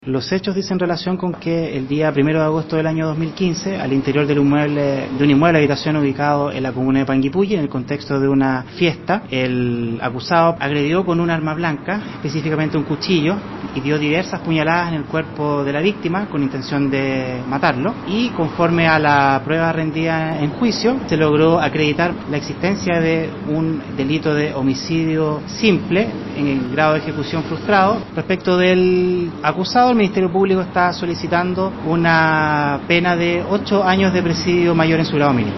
Los hechos dicen relación con que el día 1 de agosto del año 2015, al interior de un inmueble de habitación ubicado en la comuna de Panguipulli, en el contexto de una fiesta, el acusado agredió con un arma blanca, específicamente un cuchillo, y dio diversas puñaladas en el cuerpo de la víctima con intención de matarlo, y conforme a la prueba rendida en juicio, se logró acreditar la existencia de un delito de homicidio simple en el grado de ejecución frustrado. Respecto del acusado, el Ministerio Público está solicitando una pena de 8 años de presidio mayor en su grado mínimo.